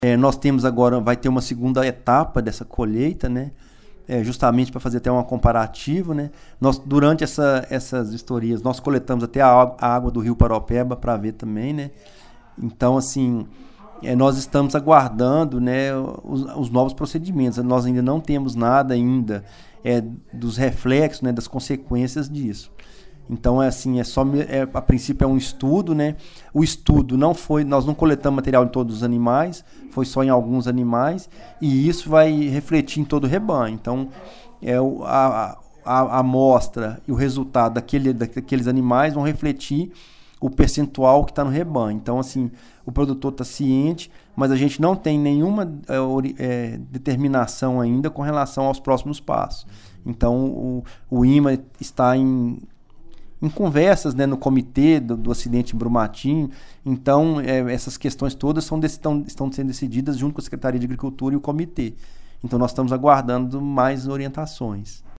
Nós temos agora, vai ter uma segunda etapa dessa colheita, né? Justamente para fazer até uma comparativa, né? Durante essas vistorias, nós coletamos até a água do Rio Paraopeba para ver também, né? Então, assim, nós estamos aguardando, né, os novos procedimentos. Nós ainda não temos nada ainda dos reflexos, né, das consequências disso. Então, a princípio é um estudo, né? O estudo nós não coletamos material em todos os animais, foi só em alguns animais, e isso vai refletir em todo o rebanho. Então, a amostra e o resultado daqueles animais vão refletir o percentual que está no rebanho. Então, assim, o produtor está ciente, mas a gente não tem nenhuma determinação ainda com relação aos próximos passos. Então, o INMA está em conversas, né, no comitê do acidente em Brumadinho. Então, essas questões todas estão sendo decididas junto com a Secretaria de Agricultura e o comitê. Então, nós estamos aguardando mais orientações.